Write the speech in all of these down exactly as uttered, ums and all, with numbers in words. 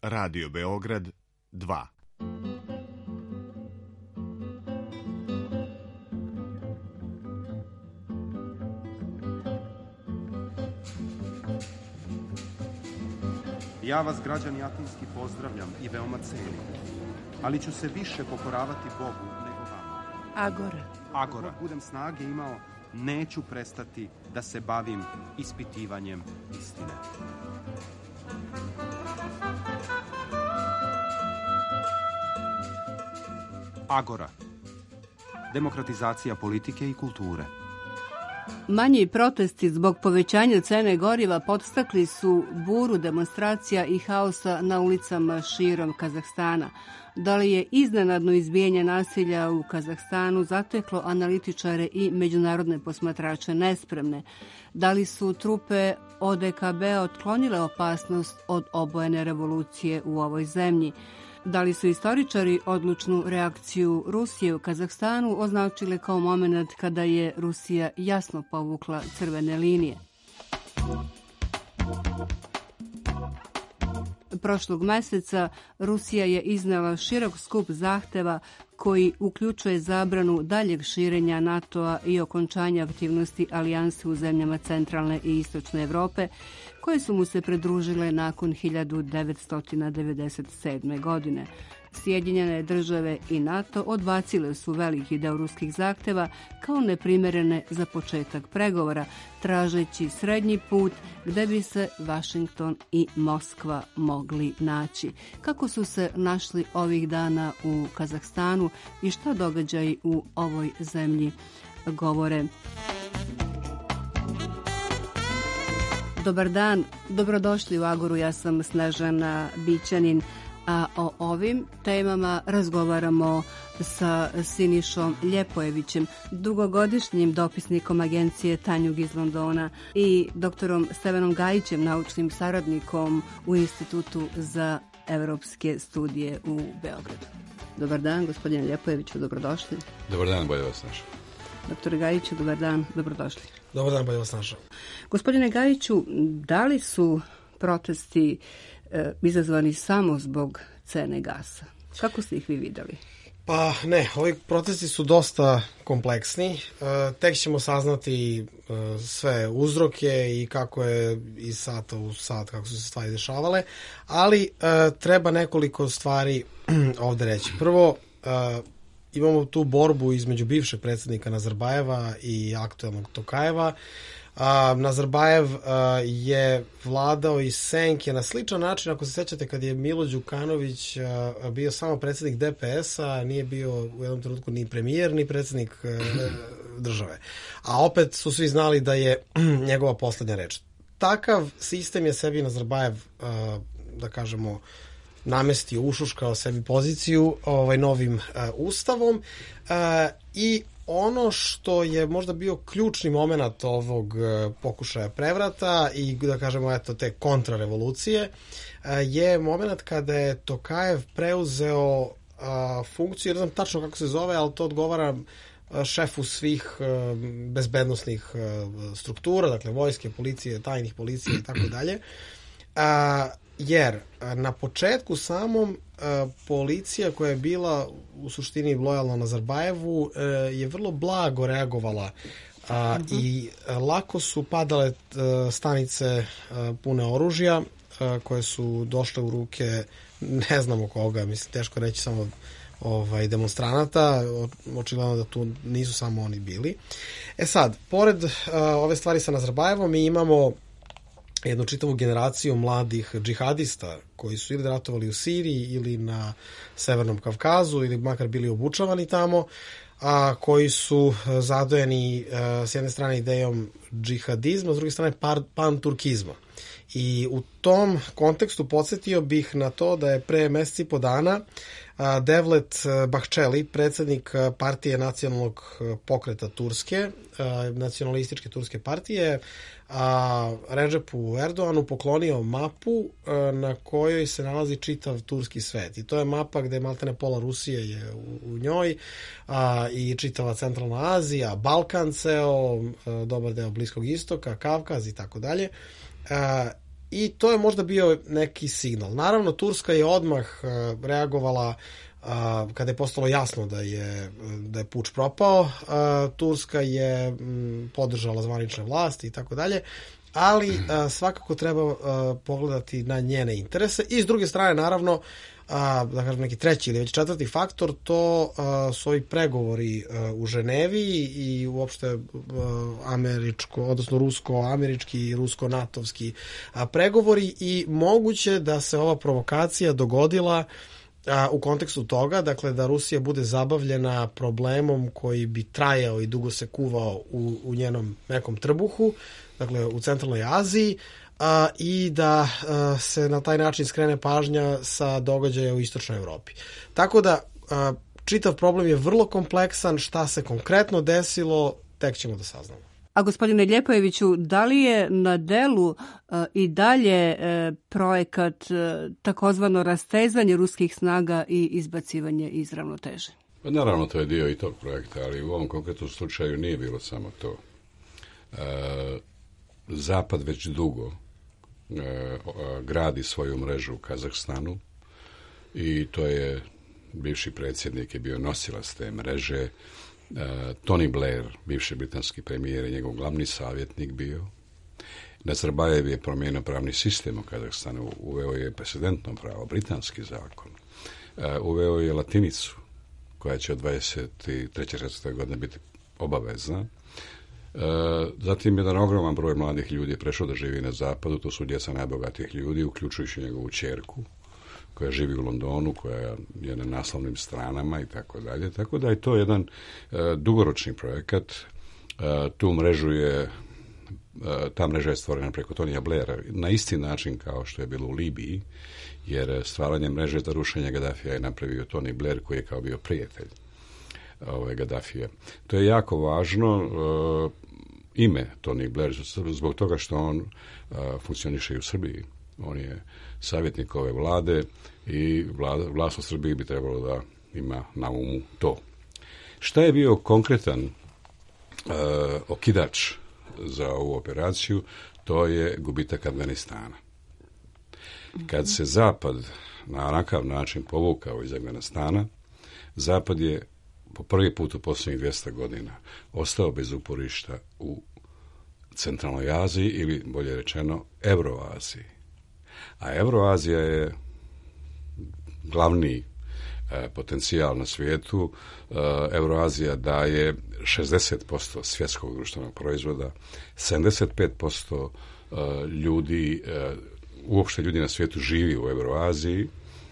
Radio Beograd dva. Ja vas, građani Atinski, pozdravljam i veoma cenim, ali ću se više pokoravati Bogu nego vama. Agora. Agora. Ako budem snage imao, neću prestati da se bavim ispitivanjem istine. Agora. Demokratizacija politike i kulture. Manji protesti zbog povećanja cene goriva podstakli su buru demonstracija i haosa na ulicama širom Kazahstana. Da li je iznenadno izbijanje nasilja u Kazahstanu zateklo analitičare i međunarodne posmatrače nespremne? Da li su trupe O D K B otklonile opasnost od obojene revolucije u ovoj zemlji? Da li su istoričari odlučnu reakciju Rusije u Kazahstanu označile kao moment kada je Rusija jasno povukla crvene linije? Prošlog meseca Rusija je iznela širok skup zahteva koji uključuje zabranu daljeg širenja NATO-a i okončanja aktivnosti alijanse u zemljama centralne i istočne Evrope, koje su mu se pridružile nakon hiljadu devetsto devedeset sedme. godine. Sjedinjene države i NATO odbacile su veliki deo ruskih zahteva kao neprimerene za početak pregovora, tražeći srednji put gde bi se Vašington i Moskva mogli naći. Kako su se našli ovih dana u Kazahstanu i šta događaji u ovoj zemlji govore? Dobar dan, dobrodošli u Agoru, ja sam Snežana Bićanin, a o ovim temama razgovaramo sa Sinišom Ljepojevićem, dugogodišnjim dopisnikom agencije Tanjug iz Londona i doktorom Stevanom Gajićem, naučnim saradnikom u Institutu za evropske studije u Beogradu. Dobar dan, gospodine Ljepojeviću, dobrodošli. Dobar dan, bolje vas našao. Doktore Gajiću, dobar dan, dobrodošli. Dobar dan, bolje vas našao. Gospodine Gajiću, da li su protesti e, izazvani samo zbog cene gasa? Kako ste ih vi videli? Pa ne, ovi protesti su dosta kompleksni. E, tek ćemo saznati e, sve uzroke i kako je iz sata u sat, kako su se stvari dešavale, ali e, treba nekoliko stvari ovde reći. Prvo, e, imamo tu borbu između bivšeg predsjednika Nazarbajeva i aktuelnog Tokajeva. A, Nazarbajev a, je vladao iz senke na sličan način, ako se sećate, kad je Milo Đukanović a, bio samo predsjednik D P S-a, nije bio u jednom trenutku ni premijer, ni predsjednik a, države. A opet su svi znali da je njegova poslednja reč. Takav sistem je sebi Nazarbajev, a, da kažemo, namestio, ušuškao sebi poziciju ovaj, novim uh, ustavom uh, i ono što je možda bio ključni moment ovog uh, pokušaja prevrata i da kažemo eto te kontrarevolucije uh, je moment kada je Tokajev preuzeo uh, funkciju, ne znam tačno kako se zove, ali to odgovara uh, šefu svih uh, bezbednosnih uh, struktura, dakle vojske, policije, tajnih policije i tako dalje. Jer na početku samom a, policija koja je bila u suštini lojalna Nazarbajevu a, je vrlo blago reagovala a, uh-huh. i a, lako su padale a, stanice a, pune oružja a, koje su došle u ruke ne znamo koga, mislim teško reći samo ovaj, demonstranata, očigledno da tu nisu samo oni bili. E sad, pored a, ove stvari sa Nazarbajevom mi imamo jednu čitavu generaciju mladih džihadista koji su ili ratovali u Siriji ili na Severnom Kavkazu ili makar bili obučavani tamo, a koji su zadojeni a, s jedne strane idejom džihadizma, s druge strane panturkizma. I u tom kontekstu podsjetio bih na to da je pre meseci i po dana a, Devlet Bahčeli, predsjednik partije nacionalnog pokreta Turske, a, nacionalističke turske partije, a Redžepu Erdoanu poklonio mapu a, na kojoj se nalazi čitav turski svet. I to je mapa gde maltene pola Rusije je u, u njoj a, i čitava centralna Azija, Balkan ceo, a, dobar deo Bliskog istoka, Kavkaz i tako dalje. i to je možda bio neki signal. Naravno, Turska je odmah reagovala kada je postalo jasno da je, da je puč propao. Turska je podržala zvanične vlasti i tako dalje, ali svakako treba pogledati na njene interese i s druge strane, naravno, a, da kažem neki treći ili već četvrti faktor, to a, su ovi pregovori a, u Ženevi i uopšte a, američko, odnosno rusko-američki i rusko-natovski a, pregovori i moguće da se ova provokacija dogodila a, u kontekstu toga, dakle da Rusija bude zabavljena problemom koji bi trajao i dugo se kuvao u, u njenom nekom trbuhu, dakle u centralnoj Aziji, A, i da a, se na taj način skrene pažnja sa događaja u istočnoj Evropi. Tako da a, čitav problem je vrlo kompleksan, šta se konkretno desilo, tek ćemo da saznamo. A gospodine Ljepojeviću, da li je na delu a, i dalje a, projekat a, takozvano rastezanje ruskih snaga i izbacivanje iz ravnoteže? Pa naravno, to je dio i tog projekta, ali u ovom konkretnom slučaju nije bilo samo to. E, Zapad već dugo e, gradi svoju mrežu u Kazahstanu i to je bivši predsjednik je bio nosilac te mreže. e, Tony Blair, bivši britanski premijer, je njegov glavni savjetnik bio. Nazarbajev je promijenio pravni sistem u Kazahstanu, uveo je precedentno pravo, britanski zakon. e, uveo je latinicu koja će od dvadeset treće četvrte godine biti obavezna. Zatim jedan ogroman broj mladih ljudi je prešao da živi na zapadu, to su djeca najbogatijih ljudi, uključujući njegovu ćerku koja živi u Londonu, koja je na naslovnim stranama i tako dalje. Tako da je to jedan uh, dugoročni projekat. Uh, tu mrežu je, uh, ta mreža je stvorena preko Tonija Blaira na isti način kao što je bilo u Libiji, jer stvaranje mreže za rušenje Gaddafija je napravio Tony Blair koji je kao bio prijatelj ove Gaddafija. To je jako važno. Uh, ime Tony Blair zbog toga što on uh, funkcioniše i u Srbiji. On je savjetnik ove vlade i vlada, vlast u Srbiji bi trebalo da ima na umu to. Šta je bio konkretan uh, okidač za ovu operaciju? To je gubitak Afganistana. Kad se Zapad na onakav način povukao iz Afganistana, Zapad je po prvi put u posljednjih dvjesto godina ostao bez uporišta u centralnoj Aziji ili, bolje rečeno, Euroaziji. A Euroazija je glavni e, potencijal na svijetu. E, Euroazija daje šezdeset posto svjetskog društvenog proizvoda, sedamdeset pet posto e, ljudi, e, uopšte ljudi na svijetu živi u Euroaziji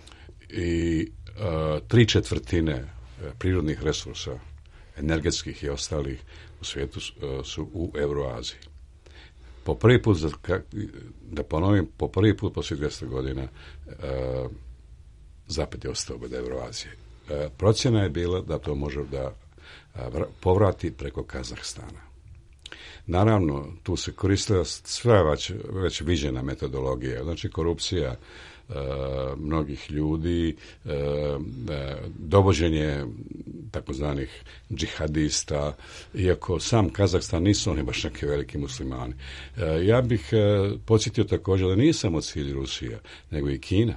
i e, tri četvrtine prirodnih resursa, energetskih i ostalih u svijetu su u Euroaziji. Po prvi put, da ponovim, po prvi put poslije dvjesto godina uh, Zapad je ostao bez Euroazije. Uh, procjena je bila da to može da uh, povrati preko Kazahstana. Naravno, tu se koristila sva već, već viđena metodologija, znači korupcija Uh, mnogih ljudi, uh, uh, dovođenje takozvanih džihadista, iako sam Kazahstan nisu oni baš neki veliki muslimani. Uh, ja bih uh, podsjetio također da nije samo cilj Rusija, nego i Kina.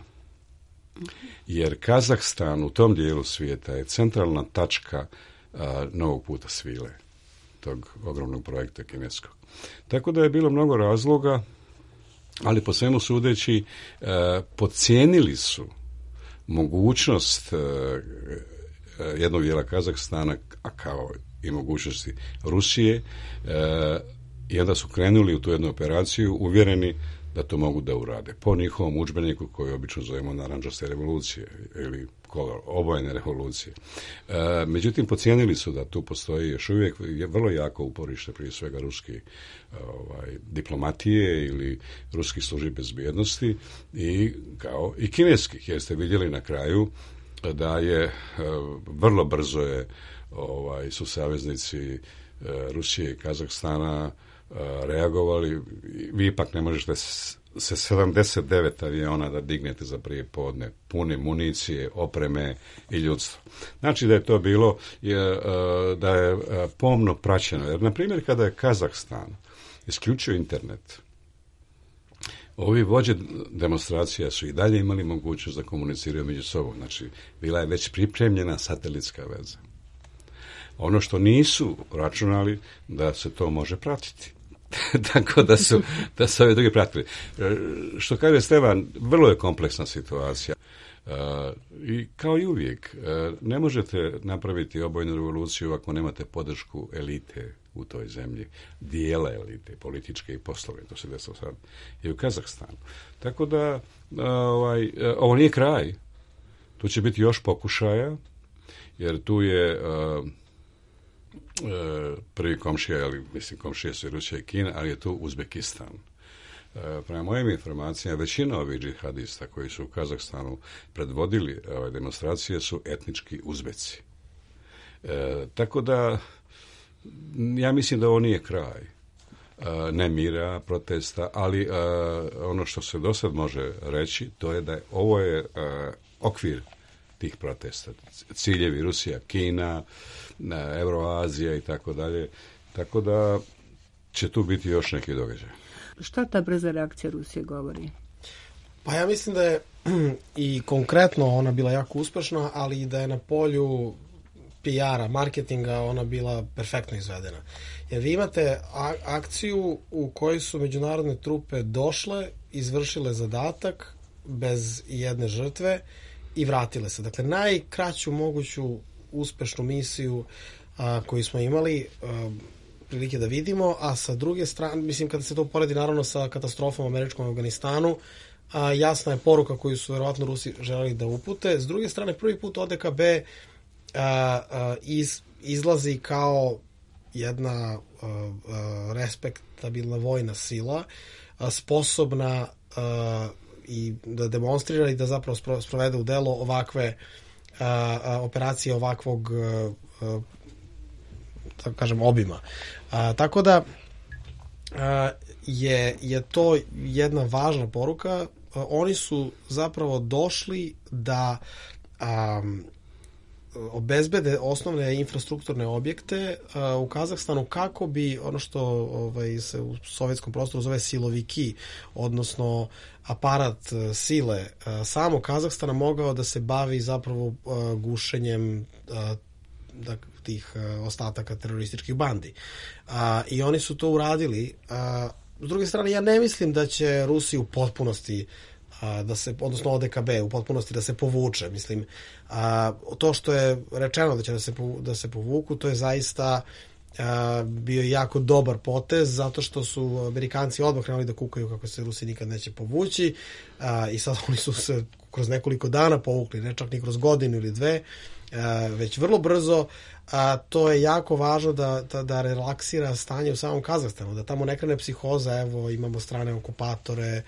Jer Kazahstan u tom dijelu svijeta je centralna tačka uh, novog puta svile, tog ogromnog projekta kineskog. Tako da je bilo mnogo razloga, ali po svemu sudeći e, podcijenili su mogućnost e, jednog dijela Kazahstana, a kao i mogućnosti Rusije, e, i onda su krenuli u tu jednu operaciju uvjereni da to mogu da urade. Po njihovom udžbeniku koji obično zovemo narandžaste revolucije ili obojene revolucije. E, međutim, podcijenili su da tu postoji još uvijek je vrlo jako uporište, prije svega ruski ovaj, diplomatije ili ruskih službi bezbjednosti i kao i kineskih, jer ste vidjeli na kraju da je vrlo brzo je ovaj, su saveznici Rusije i Kazahstana reagovali. Vi ipak ne možete se sedamdeset devet aviona da dignete za prije podne, pune municije, opreme i ljudstva. Znači da je to bilo je, da je pomno praćeno. Jer, na primjer, kada je Kazahstan isključio internet, Ovi vođe demonstracija su i dalje imali mogućnost da komuniciraju među sobom. Znači, bila je već pripremljena satelitska veza. Ono što nisu računali, da se to može pratiti. Tako da su, da su ovi drugi pratili. Što kaže Stevan, vrlo je kompleksna situacija. Uh, I kao i uvijek, uh, ne možete napraviti obojnu revoluciju ako nemate podršku elite u toj zemlji, dijela elite, političke i poslove. To se desilo sad i u Kazahstanu. Tako da uh, ovaj, uh, ovo nije kraj. Tu će biti još pokušaja, jer tu je uh, uh, prvi komšija, ali mislim komšije su i Rusija i Kina, ali je tu Uzbekistan. Prema mojim informacijama, većina ovih džihadista koji su u Kazahstanu predvodili ove demonstracije su etnički Uzbeci. E, tako da, ja mislim da ovo nije kraj e, nemira, protesta, ali e, ono što se do sad može reći, to je da je, ovo je e, okvir tih protesta. Ciljevi Rusija, Kina, e, Euroazija i tako dalje. Tako da će tu biti još neki događaj. Šta ta brza reakcija Rusije govori? Pa ja mislim da je i konkretno ona bila jako uspešna, ali i da je na polju P R-a, marketinga ona bila perfektno izvedena. Jer vi imate akciju u kojoj su međunarodne trupe došle, izvršile zadatak bez jedne žrtve i vratile se. Dakle, najkraću moguću uspešnu misiju a, koju smo imali a, prilike da vidimo, a sa druge strane, mislim, kada se to poredi naravno sa katastrofom američkom u Afganistanu, a, jasna je poruka koju su verovatno Rusi želeli da upute. S druge strane, prvi put O D K B a, a, iz, izlazi kao jedna a, a, respektabilna vojna sila, a, sposobna a, i da demonstrira i da zapravo sprovede u delo ovakve a, a, operacije ovakvog a, a, tako kažem, obima. A, tako da a, je, je to jedna važna poruka. A, oni su zapravo došli da a, obezbede osnovne infrastrukturne objekte a, u Kazahstanu kako bi ono što ovaj, se u sovjetskom prostoru zove siloviki, odnosno aparat sile a, samo Kazahstana mogao da se bavi zapravo a, gušenjem a, da, tih uh, ostataka terorističkih bandi. A, I oni su to uradili. A, s druge strane, ja ne mislim da će Rusi u potpunosti a, da se, odnosno O D K B u potpunosti da se povuče. Mislim, a, to što je rečeno da će da se, da se povuku, to je zaista a, bio jako dobar potez, zato što su Amerikanci odmah krenuli da kukaju kako se Rusi nikad neće povući a, i sad oni su se kroz nekoliko dana povukli, ne čak ni kroz godinu ili dve, a, već vrlo brzo. A to je jako važno da, da, da relaksira stanje u samom Kazahstanu, da tamo ne krene psihoza, evo imamo strane okupatore.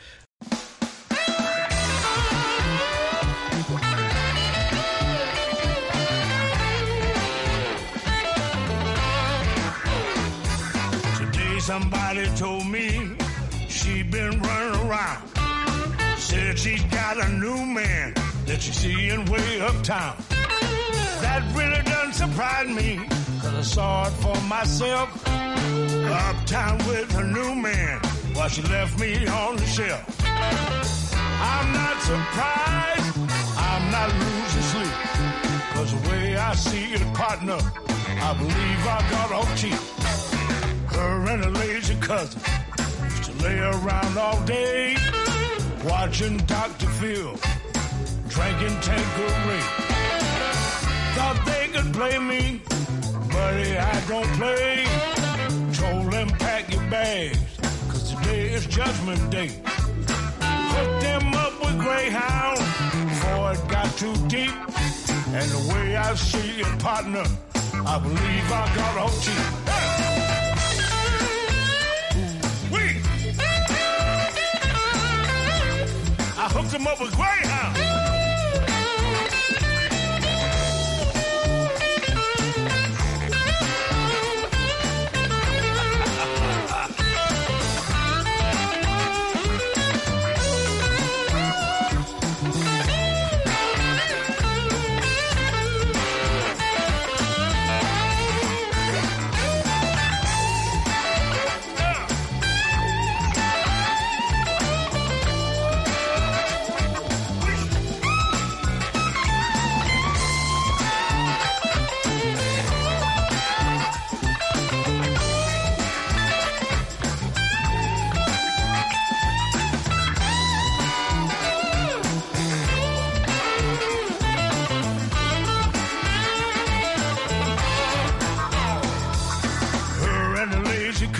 Today somebody told me she been running around, said she's got a new man that she's seeing way uptown. That really doesn't surprise me, cause I saw it for myself. Uptown with her new man, while she left me on the shelf. I'm not surprised, I'm not losing sleep, cause the way I see it, partner, I believe I got off cheap. Her and her lazy cousin used to lay around all day, watching Doctor Phil, drinking Tanqueray. Thought they could play me, buddy, I don't play. Told them pack your bags, cause today is Judgment Day. Hooked them up with Greyhound before it got too deep. And the way I see it, partner, I believe I got off cheap. Wait! I hooked them up with Greyhound.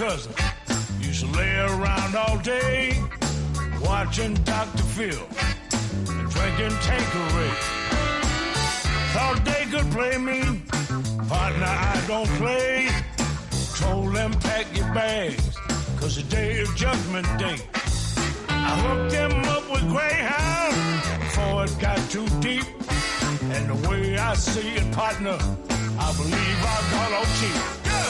cousin. Used to lay around all day, watching Doctor Phil and drinking Tanqueray. Thought they could play me, partner, I don't play. Told them pack your bags, cause the day of Judgment Day. I hooked them up with Greyhound before it got too deep. And the way I see it, partner, I believe I got off cheap.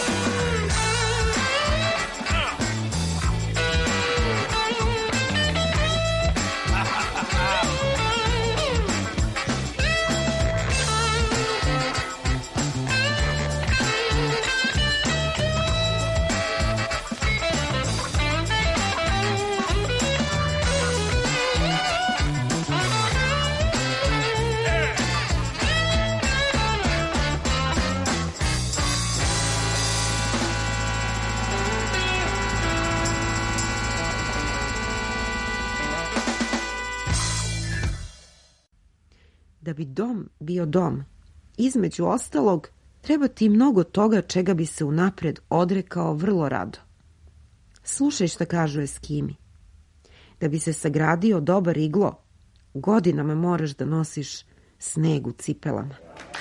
Da bi dom bio dom, između ostalog, treba ti mnogo toga čega bi se unapred odrekao vrlo rado. Slušaj šta kažu Eskimi. Da bi se sagradio dobar iglo, godinama moraš da nosiš sneg u cipelama.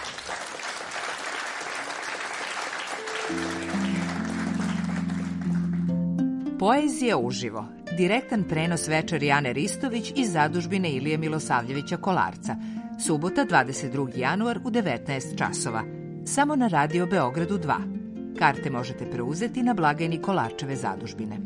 Poezija uživo. Direktan prenos večeri Ane Ristović iz zadužbine Ilije Milosavljevića Kolarca. Subota, dvadeset drugi januar u devetnaest časova. Samo na Radio Beogradu dva. Karte možete preuzeti na blagajni Kolarčeve zadužbine.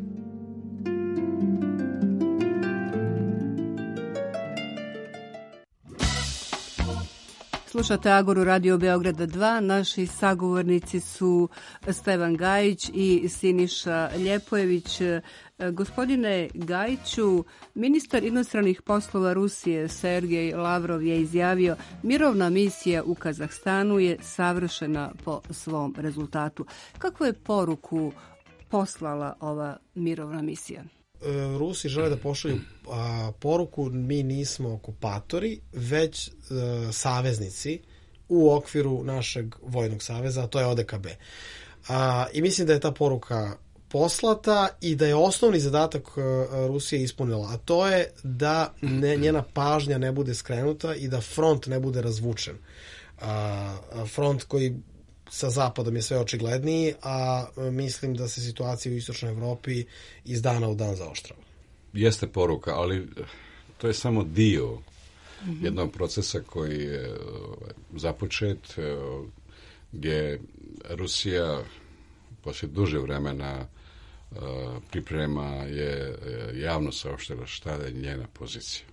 Slušate Agoru Radio Beograda dva. Naši sagovornici su Stevan Gajić i Siniša Ljepojević. Gospodine Gajiću, ministar inostranih poslova Rusije Sergej Lavrov je izjavio: mirovna misija u Kazahstanu je savršena po svom rezultatu. Kakvu je poruku poslala ova mirovna misija? Rusi žele da pošalju a, poruku mi nismo okupatori, već a, saveznici u okviru našeg vojnog saveza, a to je O D K B. A, I mislim da je ta poruka poslata i da je osnovni zadatak Rusije ispunila, a to je da ne, njena pažnja ne bude skrenuta i da front ne bude razvučen. A, front koji sa zapadom je sve očigledniji, a mislim da se situacija u istočnoj Evropi iz dana u dan zaoštrava. Jeste poruka, ali to je samo dio mm-hmm. jednog procesa koji je započet, gdje Rusija poslije duže vremena priprema je javno saopštila šta je njena pozicija.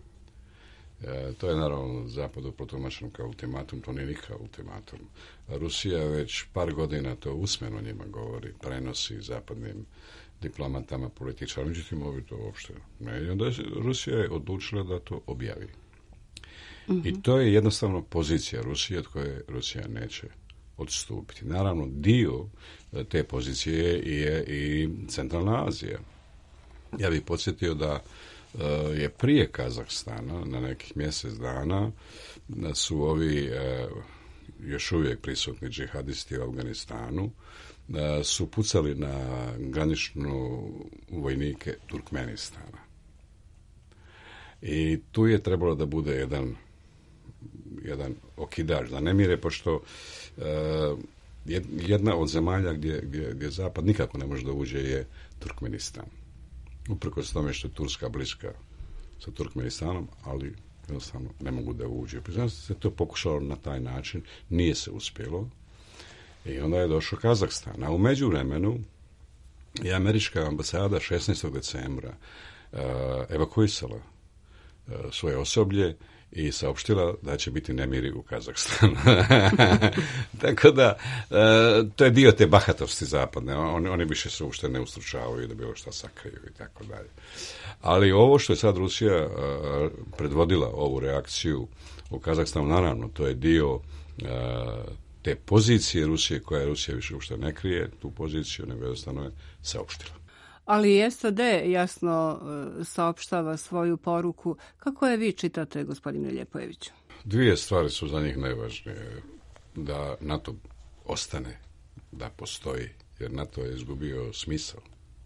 E, to je naravno zapadu protumačeno kao ultimatum, to nije nikakav ultimatum. Rusija već par godina to usmeno njima govori, prenosi zapadnim diplomatama, političarima, međutim ovi to uopšte ne. I onda je Rusija je odlučila da to objavi. Mm-hmm. I to je jednostavno pozicija Rusije od koje Rusija neće odstupiti. Naravno, dio te pozicije je i Centralna Azija. Ja bih podsjetio da je prije Kazahstana, na nekih mjesec dana, da su ovi još uvijek prisutni džihadisti u Afganistanu, da su pucali na graničnu vojnike Turkmenistana. I tu je trebalo da bude jedan jedan okidač, da ne mire, pošto uh, jedna od zemalja gdje, gdje, gdje Zapad nikako ne može da uđe je Turkmenistan. Uprkos tome što je Turska bliska sa Turkmenistanom, ali jednostavno ne mogu da uđe. Priznam se to pokušalo na taj način, nije se uspjelo i onda je došao Kazahstan. A u međuvremenu je američka ambasada šesnaestog decembra uh, evakuisala uh, svoje osoblje i saopštila da će biti nemiri u Kazahstanu. Tako da, e, to je dio te bahatosti zapadne. Oni, oni više se uopšte ne ustručavaju da bilo šta sakriju i tako dalje. Ali ovo što je sad Rusija e, predvodila ovu reakciju u Kazahstanu, naravno, to je dio e, te pozicije Rusije, koja Rusija više uopšte ne krije, tu poziciju, nego jednostavno je saopštila. Ali S A D jasno saopštava svoju poruku. Kako je vi čitate, gospodine Ljepojeviću? Dvije stvari su za njih najvažnije. Da NATO ostane, da postoji jer NATO je izgubio smisao.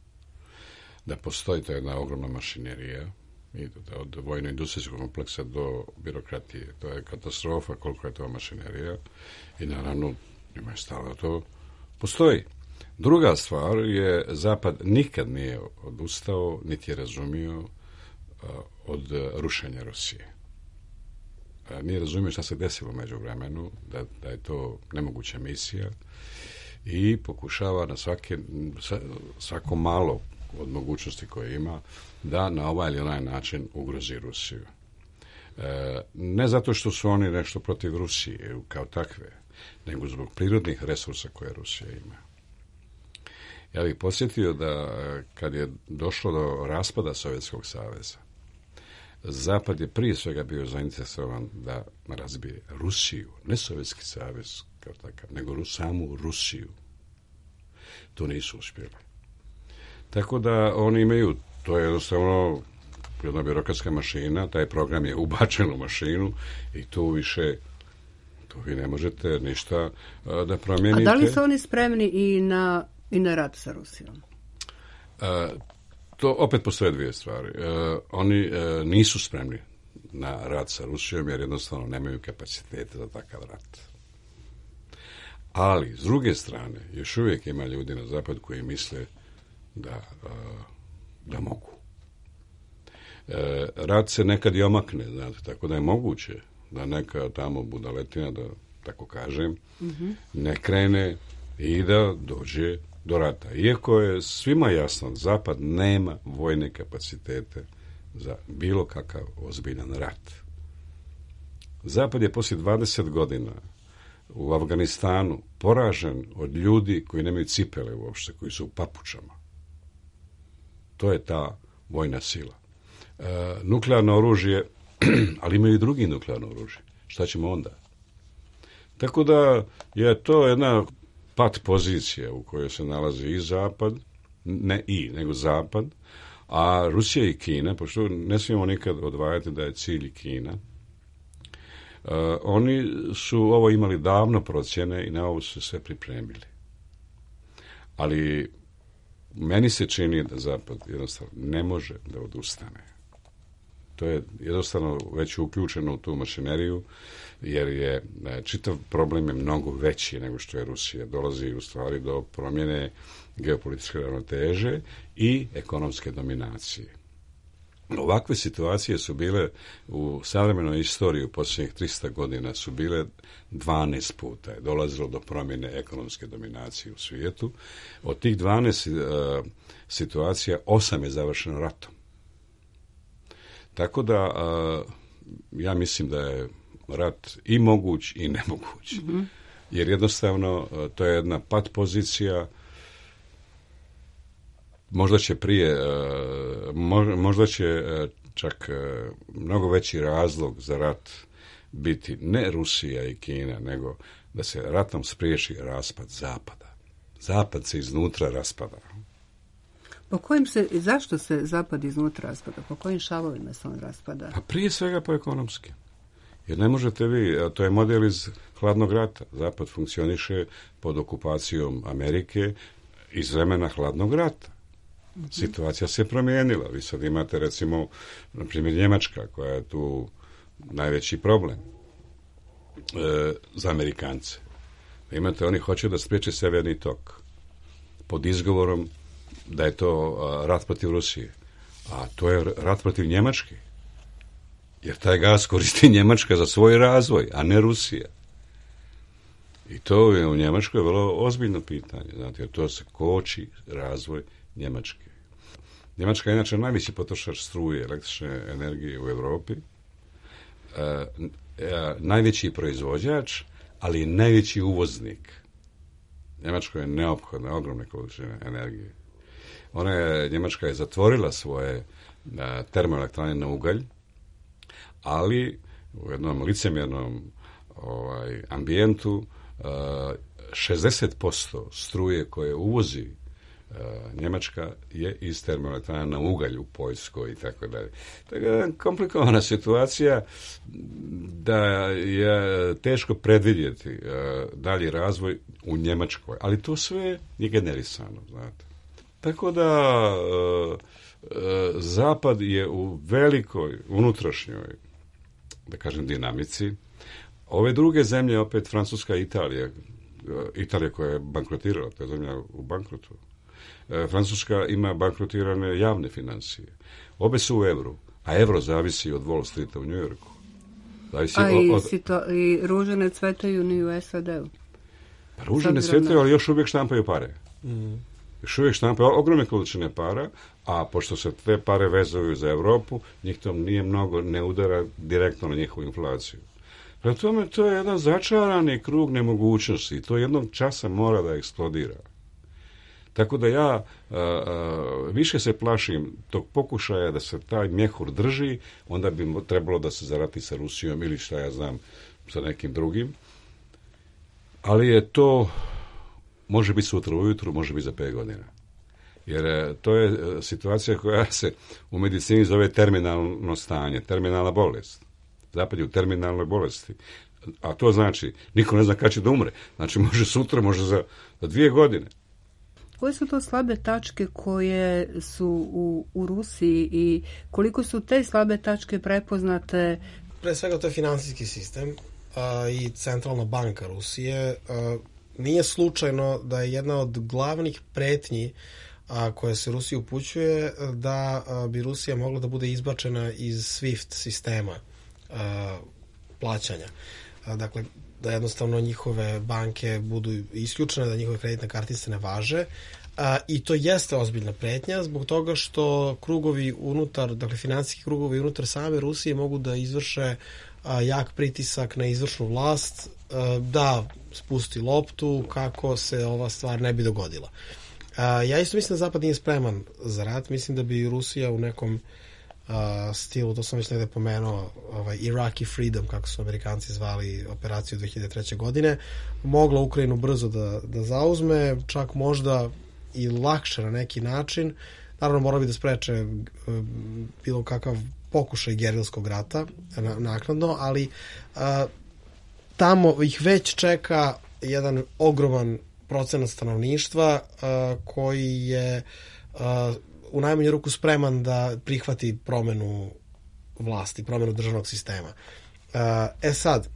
Da postoji ta jedna ogromna mašinerija, od vojno-industrijskog kompleksa do birokratije. To je katastrofa koliko je to mašinerija i naravno ima je stalo da to postoji. Druga stvar je, Zapad nikad nije odustao, niti je razumio od rušenja Rusije. Nije razumio šta se desilo među vremenu, da, da je to nemoguća misija i pokušava na svake, svako malo od mogućnosti koje ima da na ovaj ili onaj način ugrozi Rusiju. E, ne zato što su oni nešto protiv Rusije kao takve, nego zbog prirodnih resursa koje Rusija ima. Ja bih podsjetio da kad je došlo do raspada Sovjetskog saveza, Zapad je prije svega bio zainteresovan da razbije Rusiju, ne Sovjetski savez kao takav, nego samu Rusiju. To nisu uspjeli. Tako da oni imaju, to je jednostavno jedna birokratska mašina, taj program je ubačen u mašinu i tu više, tu vi ne možete ništa da promijenite. A da li su oni spremni i na, i na rat sa Rusijom? A, to opet postoje dvije stvari. A, oni a, nisu spremni na rat sa Rusijom jer jednostavno nemaju kapacitete za takav rat. Ali, s druge strane, još uvijek ima ljudi na zapadu koji misle da, da mogu. E, rat se nekad i omakne, znate, tako da je moguće da neka tamo budaletina, da tako kažem, mm-hmm. ne krene i da dođe do rata. Iako je svima jasno, Zapad nema vojne kapacitete za bilo kakav ozbiljan rat. Zapad je poslije dvadeset godina u Afganistanu poražen od ljudi koji nemaju cipele uopšte, koji su u papučama. To je ta vojna sila. E, nuklearno oružje, ali imaju i drugi nuklearno oružje. Šta ćemo onda? Tako da je to jedna pat pozicija u kojoj se nalazi i Zapad, ne i, nego Zapad, a Rusija i Kina, pošto ne smijemo nikad odvajati da je cilj Kina, Uh, oni su ovo imali davno procjene i na ovo su sve pripremili. Ali meni se čini da Zapad jednostavno ne može da odustane. To je jednostavno već uključeno u tu mašineriju, jer je čitav problem je mnogo veći nego što je Rusija. Dolazi u stvari do promjene geopolitičke ravnoteže i ekonomske dominacije. Ovakve situacije su bile u savremenoj istoriji u posljednjih trista godina su bile dvanaest puta. Je dolazilo do promjene ekonomske dominacije u svijetu. Od tih dvanaest uh, situacija osam je završeno ratom. Tako da uh, ja mislim da je rat i moguć i nemoguć. Mm-hmm. Jer jednostavno uh, to je jedna pat pozicija. Možda će prije, možda će čak mnogo veći razlog za rat biti ne Rusija i Kina, nego da se ratom spriječi raspad Zapada. Zapad se iznutra raspada. Po kojim se, zašto se Zapad iznutra raspada? Po kojim šavovima se on raspada? Pa prije svega po ekonomski. Jer ne možete vi, to je model iz hladnog rata. Zapad funkcioniše pod okupacijom Amerike iz vremena hladnog rata. Situacija se promijenila. Vi sad imate, recimo, na primjer, Njemačka, koja je tu najveći problem e, za Amerikance. Imate, oni hoće da spriječe severni tok pod izgovorom da je to a, rat protiv Rusije. A to je rat protiv Njemačke. Jer taj gas koristi Njemačka za svoj razvoj, a ne Rusija. I to je u Njemačkoj vrlo ozbiljno pitanje. Znate, jer to se koči razvoj Njemačke. Njemačka je inače najveći potrošač struje, električne energije u Europi, e, e, najveći proizvođač, ali i najveći uvoznik. Njemačkoj je neophodna ogromne količine energije. Ona je, Njemačka je zatvorila svoje a, termoelektrane na ugalj, ali u jednom licemjernom ovaj, ambijentu a, šezdeset posto struje koje uvozi Njemačka je iz termoelektrana na ugalj u Poljskoj i tako dalje. Tako je komplikovana situacija da je teško predvidjeti dalji razvoj u Njemačkoj, ali to sve je generisano, znate. Tako da Zapad je u velikoj unutrašnjoj, da kažem, dinamici. Ove druge zemlje, opet Francuska i Italija, Italija koja je bankrotirala, to je zemlja u bankrotu. Francuska ima bankrotirane javne financije. Obe su u evru, a evro zavisi od Wall Streeta u New Yorku. Zavisi a i, od... sito, i ruže cvetaju ni u S A D-u. Pa ruže ne cvetaju, ali još uvijek štampaju pare. Mm. Još uvijek štampaju ogromne količine para, a pošto se te pare vezuju za Europu, njih to nije mnogo, ne udara direktno na njihovu inflaciju. Prema tome, to je jedan začarani krug nemogućnosti i to jednog časa mora da eksplodira. Tako da ja a, a, više se plašim tog pokušaja da se taj mjehur drži, onda bi trebalo da se zarati sa Rusijom ili šta ja znam sa nekim drugim. Ali je to, može biti sutra ujutru, može biti za pet godina. Jer to je situacija koja se u medicini zove terminalno stanje, terminalna bolest. Zapad je u terminalnoj bolesti. A to znači, niko ne zna kad će da umre. Znači, može sutra, može za, za dvije godine. Koje su to slabe tačke koje su u, u Rusiji i koliko su te slabe tačke prepoznate? Pre svega to je finansijski sistem a, i centralna banka Rusije. A, nije slučajno da je jedna od glavnih pretnji a, koje se Rusiji upućuje da a, bi Rusija mogla da bude izbačena iz SWIFT sistema a, plaćanja. A, dakle, da jednostavno njihove banke budu isključene, da njihove kreditne kartice ne važe. A, I to jeste ozbiljna pretnja zbog toga što krugovi unutar, dakle finansijski krugovi unutar same Rusije mogu da izvrše a, jak pritisak na izvršnu vlast a, da spusti loptu kako se ova stvar ne bi dogodila. A, ja isto mislim da Zapad nije spreman za rat. Mislim da bi Rusija u nekom Uh, stilu, to sam već negde pomenuo, ovaj, Iraqi Freedom, kako su Amerikanci zvali operaciju dve hiljade treće. godine, mogla Ukrajinu brzo da, da zauzme, čak možda i lakše na neki način. Naravno, morali bi da spreče uh, bilo kakav pokušaj gerilskog rata na, naknadno, ali uh, tamo ih već čeka jedan ogroman procenat stanovništva uh, koji je uh, u najmanju ruku spreman da prihvati promenu vlasti, promenu državnog sistema. E sad,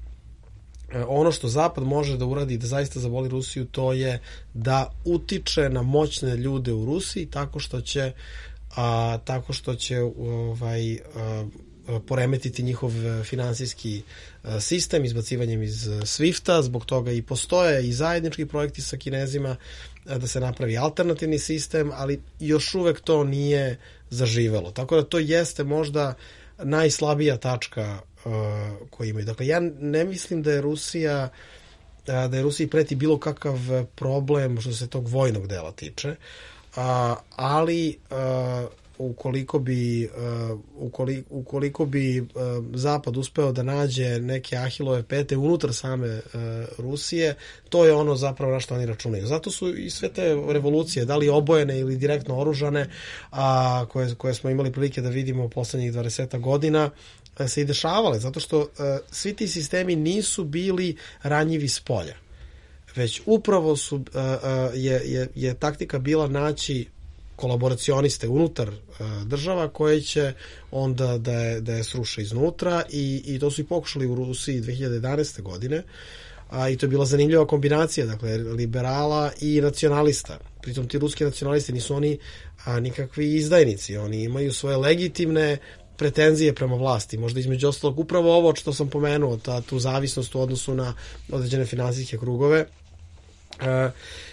ono što Zapad može da uradi da zaista zaboli Rusiju, to je da utiče na moćne ljude u Rusiji tako što će a, tako što će ovaj, a, poremetiti njihov finansijski sistem izbacivanjem iz SWIFT-a, zbog toga i postoje i zajednički projekti sa Kinezima da se napravi alternativni sistem, ali još uvek to nije zaživelo. Tako da to jeste možda najslabija tačka uh, koju imaju. Dakle, ja ne mislim da je Rusija uh, da je Rusiji preti bilo kakav problem što se tog vojnog dela tiče, uh, ali uh, ukoliko bi uh, ukoliko, ukoliko bi uh, Zapad uspeo da nađe neke Ahilove pete unutar same uh, Rusije, to je ono zapravo na što oni računaju. Zato su i sve te revolucije, da li obojene ili direktno oružane, a koje, koje smo imali prilike da vidimo u poslednjih dvadeset godina, se i dešavale, zato što uh, svi ti sistemi nisu bili ranjivi s polja, već upravo su uh, uh, je, je, je taktika bila naći kolaboracioniste unutar uh, država koje će onda da je, da je sruše iznutra i, i to su i pokušali u Rusiji dve hiljade jedanaeste. godine, a, i to je bila zanimljiva kombinacija, dakle, liberala i nacionalista. Pritom ti ruski nacionalisti nisu oni a, nikakvi izdajnici, oni imaju svoje legitimne pretenzije prema vlasti, možda između ostalog upravo ovo što sam pomenuo, ta, tu zavisnost u odnosu na određene finansijske krugove, uh,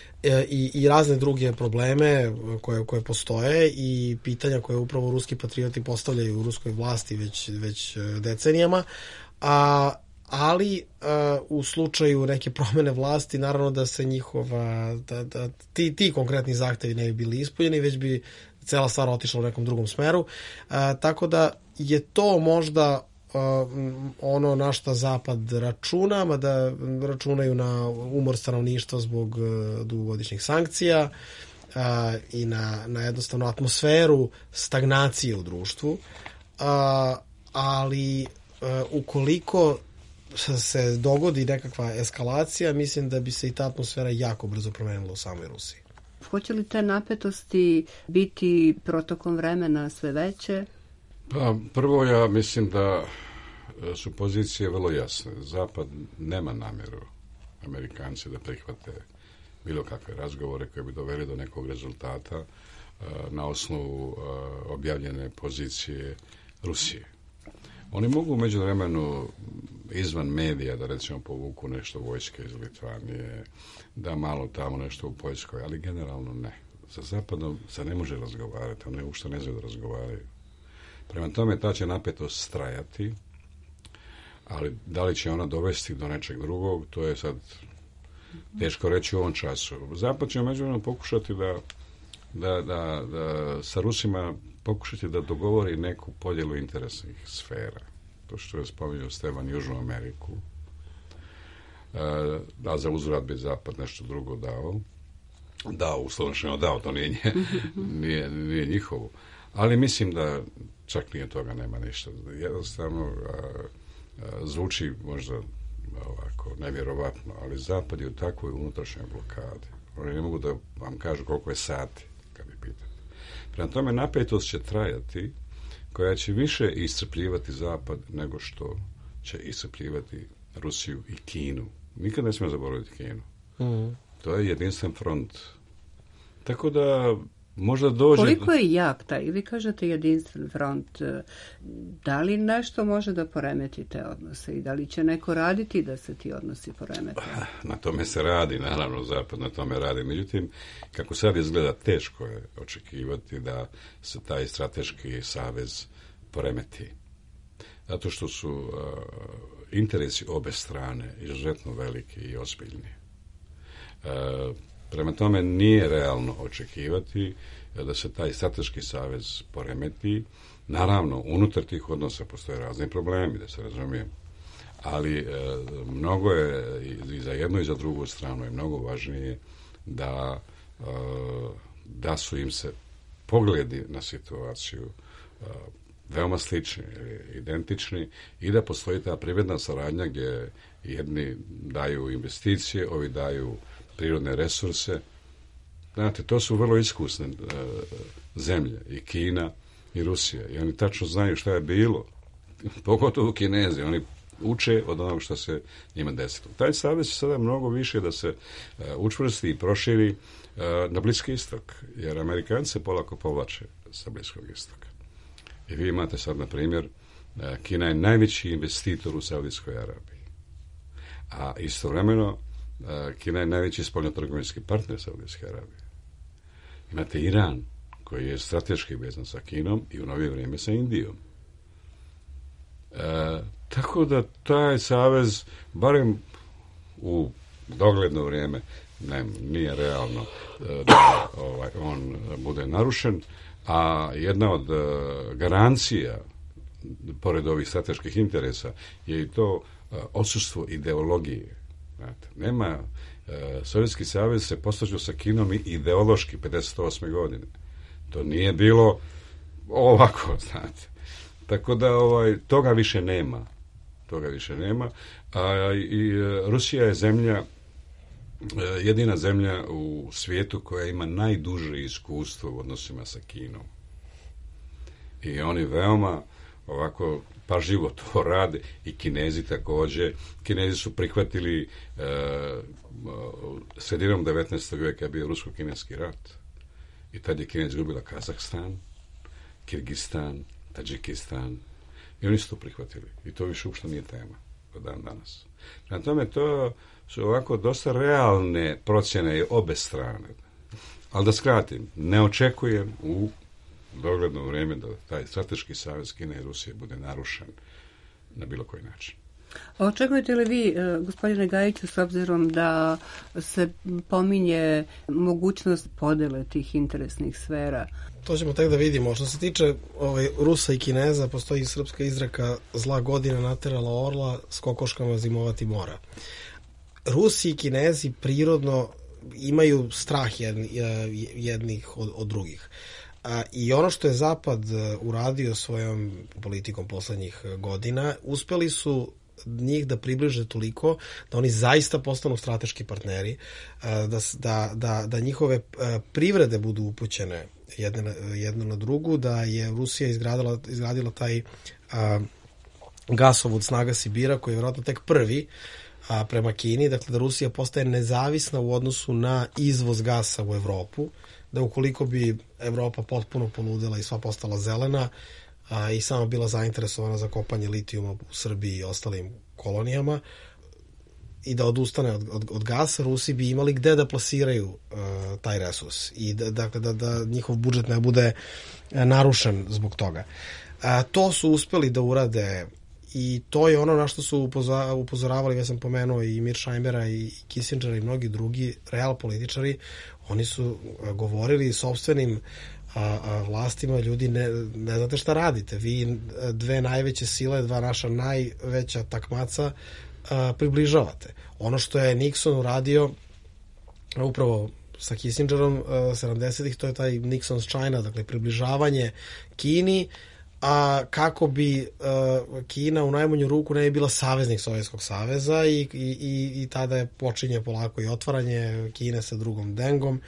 I, i razne druge probleme koje, koje postoje i pitanja koje upravo ruski patrioti postavljaju u ruskoj vlasti već, već decenijama, a, ali a, u slučaju neke promene vlasti naravno da se njihova da, da, ti, ti konkretni zahtevi ne bi bili ispunjeni, već bi cela stvar otišla u nekom drugom smeru, a, tako da je to možda Uh, ono na šta Zapad računa, mada računaju na umor stanovništva zbog uh, dugogodišnjih sankcija a, i na, na jednostavno atmosferu stagnacije u društvu, a, ali a, ukoliko se dogodi nekakva eskalacija, mislim da bi se i ta atmosfera jako brzo promenila u samoj Rusiji. Hoće li te napetosti biti protokom vremena sve veće? Pa, prvo ja mislim da su pozicije vrlo jasne. Zapad nema namjeru Amerikanci da prihvate bilo kakve razgovore koje bi doveli do nekog rezultata na osnovu objavljene pozicije Rusije. Oni mogu u međuvremenu izvan medija da recimo povuku nešto vojske iz Litvanije, da malo tamo nešto u Poljskoj, ali generalno ne. Sa Zapadom se ne može razgovarati, oni uopšte ne znaju da razgovaraju. Prema tome, ta će napetost strajati, ali da li će ona dovesti do nečeg drugog, to je sad teško reći u ovom času. Zapad će međuvremenu pokušati da, da, da, da sa Rusima pokušati da dogovori neku podjelu interesnih sfera. To što je spominjao Stevan Južnu Ameriku, a za uzvrat bi Zapad nešto drugo dao. Dao, uslovno dao, to nije, nje, nije, nije njihovo. Ali mislim da čak nije toga, nema ništa. Jednostavno a, a, zvuči možda ovako nevjerovatno, ali Zapad je u takvoj unutrašnjoj blokadi. Oni ne mogu da vam kažu koliko je sati, kad bi pitali. Prema tome, napetost će trajati, koja će više iscrpljivati Zapad nego što će iscrpljivati Rusiju i Kinu. Nikad ne smijemo zaboraviti Kinu. Mm. To je jedinstven front. Tako da možda dođe... Koliko je jak taj? Vi kažete jedinstven front. Da li nešto može da poremeti te odnose i da li će neko raditi da se ti odnosi poremete? Na tome se radi, naravno, Zapad na tome radi. Međutim, kako sad izgleda, teško je očekivati da se taj strateški savez poremeti. Zato što su uh, interesi obe strane izuzetno veliki i ozbiljni. Uh, Prema tome nije realno očekivati da se taj strateški savez poremeti. Naravno, unutar tih odnosa postoje razni problemi, da se razumijem. Ali e, mnogo je i za jednu i za drugu stranu je mnogo važnije da, e, da su im se pogledi na situaciju e, veoma slični, identični i da postoji ta privredna saradnja gdje jedni daju investicije, ovi daju prirodne resurse. Znate, to su vrlo iskusne uh, zemlje, i Kina i Rusija. I oni tačno znaju šta je bilo. Pogotovo Kinezi. Oni uče od onog što se njima desilo. Taj savez je sada mnogo više da se uh, učvrsti i proširi uh, na Bliski istok. Jer Amerikanci se polako povlače sa Bliskog istoka. I vi imate sad, na primjer, uh, Kina je najveći investitor u Saudijskoj Arabiji. A istovremeno Kina je najveći spoljnotrgovinski partner Saudijske Arabije. Imate Iran, koji je strateški vezan sa Kinom i u novije vrijeme sa Indijom. E, tako da taj savez, barem u dogledno vrijeme, ne, nije realno da ovaj, on bude narušen, a jedna od garancija, pored ovih strateških interesa, je i to odsustvo ideologije. Znate, nema, e, Sovjetski savez se postavio sa Kinom i ideološki pedeset osme godine. To nije bilo ovako, znate. Tako da ovaj, toga više nema. Toga više nema. A i Rusija je zemlja, jedina zemlja u svijetu koja ima najduže iskustvo u odnosima sa Kinom. I oni veoma ovako pažljivo to rade, i Kinezi također. Kinezi su prihvatili e, sredinom devetnaestog vijeka je bio rusko-kineski rat. I tad je Kina izgubila Kazahstan, Kirgistan, Tadžikistan. I oni su to prihvatili. I to više uopšte nije tema do dan danas. Na tome to su ovako dosta realne procjene obe strane. Ali da skratim, ne očekujem u dogledno vrijeme da taj strateški savez Kine i Rusije bude narušen na bilo koji način. Očekujete li vi, gospodine Gajiću, s obzirom da se pominje mogućnost podele tih interesnih sfera? To ćemo tek da vidimo. Što se tiče ovaj, Rusa i Kineza, postoji srpska izreka: zla godina naterala orla, s kokoškama zimovati mora. Rusi i Kinezi prirodno imaju strah jedni, jednih od, od drugih. A, I ono što je Zapad uradio svojom politikom poslednjih godina, uspeli su njih da približe toliko da oni zaista postanu strateški partneri, da, da, da, da njihove privrede budu upućene jedne na, jedno na drugu, da je Rusija izgradila, izgradila taj a, gasovod Snaga Sibira, koji je vjerojatno tek prvi a, prema Kini, dakle da Rusija postaje nezavisna u odnosu na izvoz gasa u Evropu, da ukoliko bi Evropa potpuno ponudila i sva postala zelena a, i sama bila zainteresovana za kopanje litijuma u Srbiji i ostalim kolonijama i da odustane od, od, od gasa, Rusi bi imali gde da plasiraju uh, taj resurs i da, dakle, da, da njihov budžet ne bude narušen zbog toga. A, to su uspeli da urade i to je ono na što su upozoravali, ja sam pomenuo i Mearshheimera i Kissingera i mnogi drugi real političari. Oni su govorili sopstvenim a, a, vlastima, ljudi, ne, ne znate šta radite. Vi dve najveće sile, dva naša najveća takmaca a, približavate. Ono što je Nixon uradio upravo sa Kissingerom sedamdesetih, to je taj Nixon's China, dakle približavanje Kini, a kako bi uh, Kina u najmanju ruku ne bi bila saveznik Sovjetskog saveza i, i, i tada je počinje polako i otvaranje Kine sa drugom Dengom,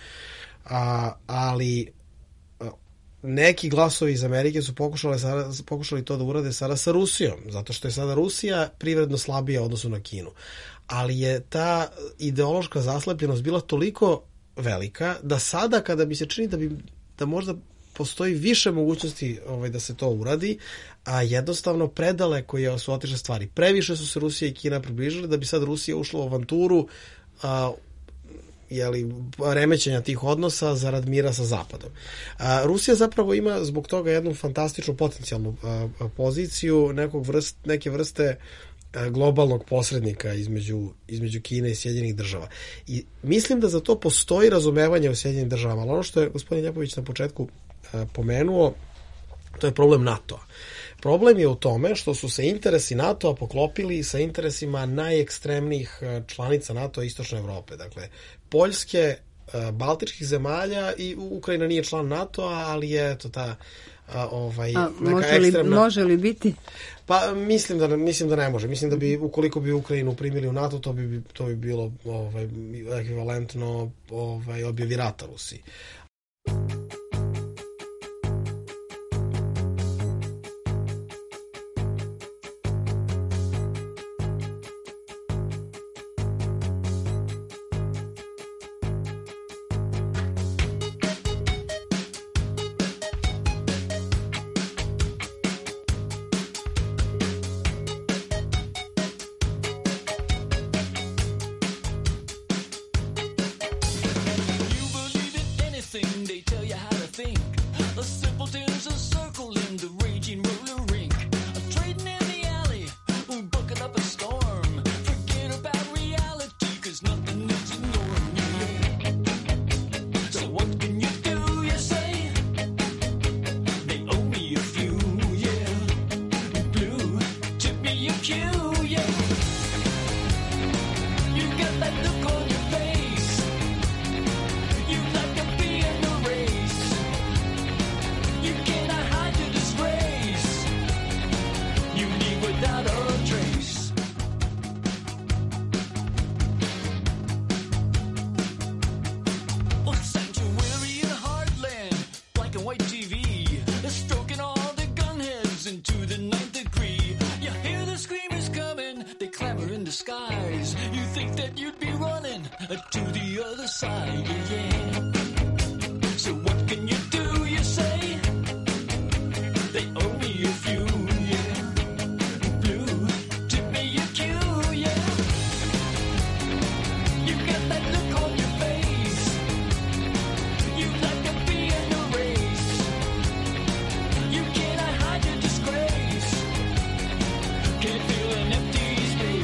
a, ali uh, neki glasovi iz Amerike su pokušali, sada, pokušali to da urade sada sa Rusijom, zato što je sada Rusija privredno slabija u odnosu na Kinu, ali je ta ideološka zaslepljenost bila toliko velika da sada kada bi se čini da bi da možda postoji više mogućnosti ovaj, da se to uradi, a jednostavno predaleko je su otišle stvari. Previše su se Rusija i Kina približili da bi sad Rusija ušla u avanturu a, jeli, remećenja tih odnosa zarad mira sa Zapadom. A, Rusija zapravo ima zbog toga jednu fantastičnu potencijalnu a, a, poziciju nekog vrst, neke vrste a, globalnog posrednika između, između Kine i Sjedinjenih država. I mislim da za to postoji razumevanje u Sjedinjenim državama, ali ono što je gospodin Ljepović na početku pomenuo, to je problem NATO-a. Problem je u tome što su se interesi NATO-a poklopili sa interesima najekstremnijih članica NATO-a Istočne Evrope. Dakle, Poljske, Baltičkih zemalja i Ukrajina nije član NATO-a, ali je to ta a, ovaj, a, neka može li, ekstremna... Može li biti? Pa mislim da, mislim da ne može. Mislim da bi, ukoliko bi Ukrajinu primili u NATO, to bi, to bi bilo ovaj, ekvivalentno ovaj, objavi rata Rusiji.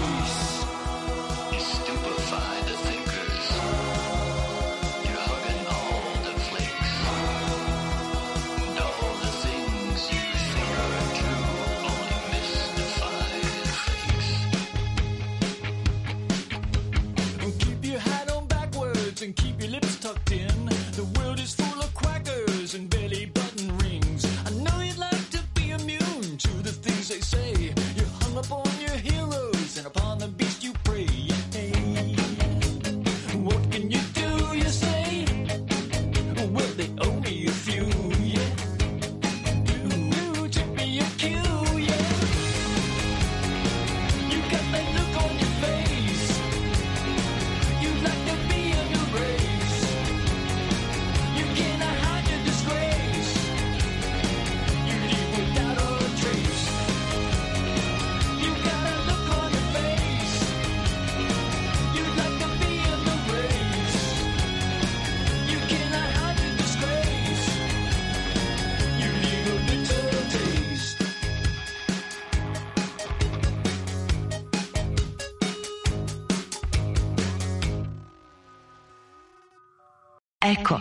Stupefy the thinkers. You're hugging words and keep your lips tucked in. The world is full of quackers and belly button rings. I know you'd like to be immune to the things they say. You're hung up on your heroes and upon the beast you pray. Hey, what can you do, you say? Well, they owe me a few, yeah. Ooh, tip me a cue, yeah. You got that look on your face. You'd like to be in the race. You cannot hide your disgrace. You leave without a trace. You got a look on your face. You'd like to be in the race. You cannot hide your disgrace. You leave a bitter taste. Eko.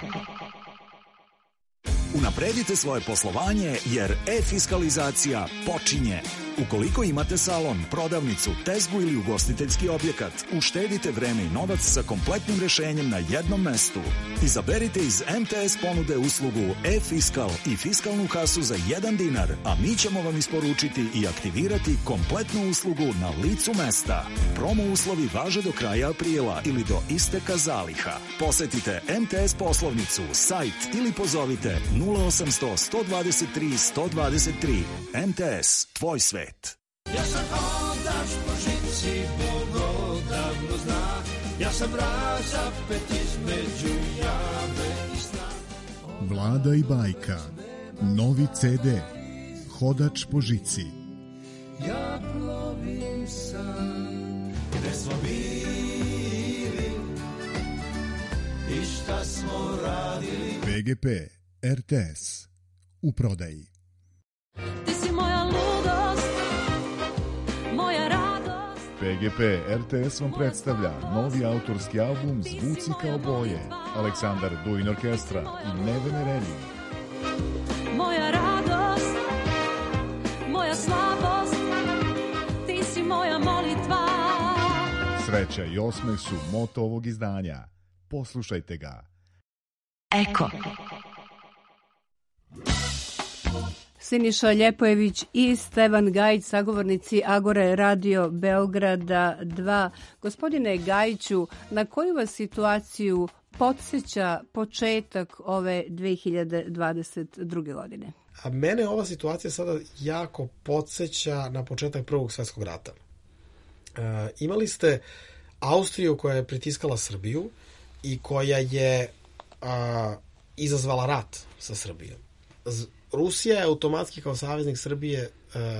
Unapredite svoje poslovanje jer e-fiskalizacija počinje. Ukoliko imate salon, prodavnicu, tezgu ili ugostiteljski objekat, uštedite vreme i novac sa kompletnim rešenjem na jednom mestu. Izaberite iz M T S ponude uslugu e-fiskal i fiskalnu kasu za jedan dinar, a mi ćemo vam isporučiti i aktivirati kompletnu uslugu na licu mesta. Promo uslovi važe do kraja aprila ili do isteka zaliha. Posetite M T S poslovnicu, sajt ili pozovite nula osamsto, sto dvadeset tri, sto dvadeset tri. M T S, tvoj svet. Ja sam hodač po žici, Bog odavno zna. Ja sam razapet između jave i sna. Vlada i bajka. Novi C D. Hodač po žici. Ja plovim sam, gde smo bili i šta smo radili. P G P R T S. U prodaji. Ti si moja ludost, moja radost. P G P R T S vam predstavlja novi autorski album Zvuci kao boje. Aleksandar Duin Orkestra i Nevene Reni. Moja radost, moja slabost, ti si moja molitva. Sreća i osmeh su moto ovog izdanja. Poslušajte ga. Eko. Siniša Ljepojević i Stevan Gajić, sagovornici Agore Radio Beograda dva. Gospodine Gajiću, na koju vas situaciju podsjeća početak ove dve hiljade dvadeset druge. godine? A mene ova situacija sada jako podsjeća na početak Prvog svjetskog rata. E, imali ste Austriju koja je pritiskala Srbiju i koja je a, izazvala rat sa Srbijom. Z, Rusija je automatski kao saveznik Srbije e,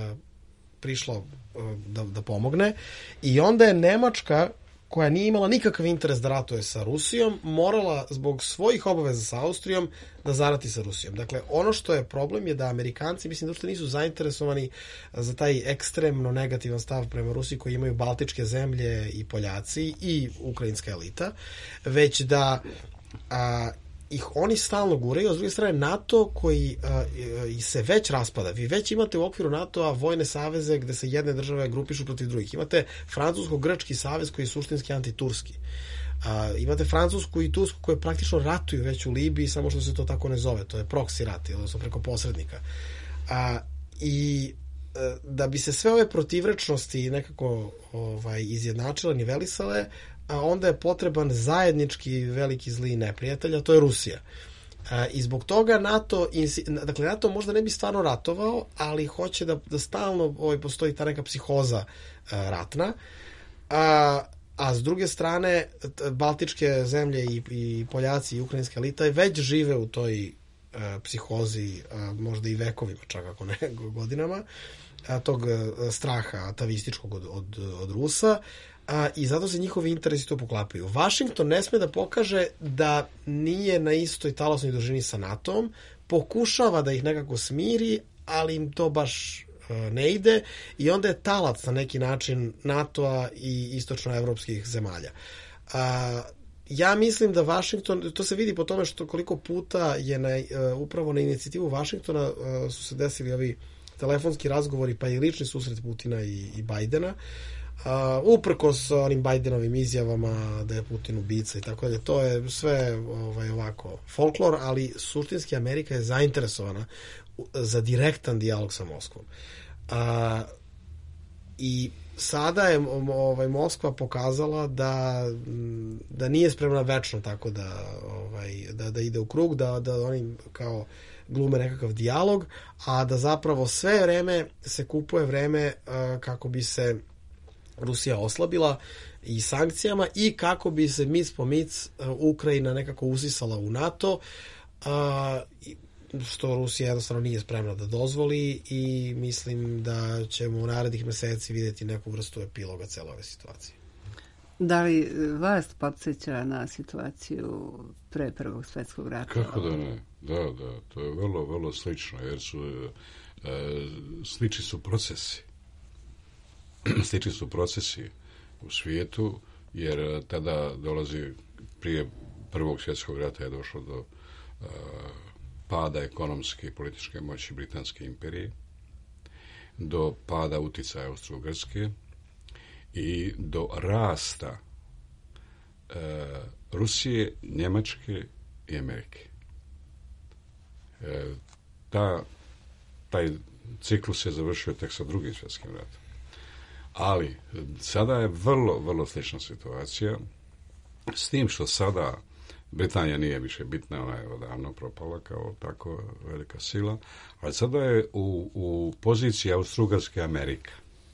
prišla e, da, da pomogne i onda je Nemačka, koja nije imala nikakav interes da ratuje sa Rusijom, morala zbog svojih obaveza sa Austrijom da zarati sa Rusijom. Dakle, ono što je problem je da Amerikanci, mislim da uopšte nisu zainteresovani za taj ekstremno negativan stav prema Rusiji koji imaju Baltičke zemlje i Poljaci i ukrajinska elita, već da a, ih oni stalno guraju, a s druge strane NATO koji uh, se već raspada. Vi već imate u okviru NATO-a vojne saveze gde se jedne države grupišu protiv drugih. Imate francusko-grčki savez koji je suštinski antiturski. Uh, imate francusku i tursku koje praktično ratuju već u Libiji, samo što se to tako ne zove. To je proxy rat, odnosno preko posrednika. Uh, I uh, da bi se sve ove protivrečnosti nekako ovaj, izjednačile, nivelisale, a onda je potreban zajednički veliki zli neprijatelj, a to je Rusija. A, I zbog toga NATO, dakle NATO možda ne bi stvarno ratovao, ali hoće da, da stalno ovaj, postoji ta neka psihoza a, ratna, a, a s druge strane Baltičke zemlje i, i Poljaci i ukrajinska elita već žive u toj a, psihozi, a, možda i vekovima, čak ako ne godinama, a, tog a, straha atavističkog od, od, od Rusa, a, i zato se njihovi interesi to poklapaju. Washington ne sme da pokaže da nije na istoj talasnoj dužini sa NATO-om, pokušava da ih nekako smiri, ali im to baš uh, ne ide i onda je talac na neki način NATO-a i istočnoevropskih zemalja. A, ja mislim da Washington, to se vidi po tome što koliko puta je na, uh, upravo na inicijativu Washingtona uh, su se desili ovi telefonski razgovori pa i lični susret Putina i, i Bajdena, uprkos onim Bajdenovim izjavama da je Putin ubica i tako dalje, to je sve ovaj, ovako folklor, ali suštinski Amerika je zainteresovana za direktan dijalog sa Moskvom. A, i sada je ovaj, Moskva pokazala da, da nije spremna večno tako da, ovaj, da, da ide u krug, da, da oni kao glume nekakav dijalog, a da zapravo sve vreme se kupuje vreme uh, kako bi se Rusija oslabila i sankcijama i kako bi se mic po mic uh, Ukrajina nekako usisala u NATO, uh, što Rusija jednostavno nije spremna da dozvoli i mislim da ćemo u narednih meseci vidjeti neku vrstu epiloga cele ove situacije. Da li vas podsjeća na situaciju pre Prvog svjetskog rata? Kako da ne? Da, da, to je vrlo, vrlo slično, jer su e, slični su procesi. Slični su procesi u svijetu, jer tada dolazi, prije Prvog svjetskog rata je došlo do e, pada ekonomske i političke moći Britanske imperije, do pada uticaja Austro-Ugarske i do rasta e, Rusije, Njemačke i Amerike. E, ta, taj ciklus je završio tek sa Drugim svjetskim ratom. Ali sada je vrlo, vrlo slična situacija, s tim što sada Britanija nije više bitna, ona je odavno propala kao tako velika sila, ali sada je u, u poziciji Austro-Ugarske Amerika.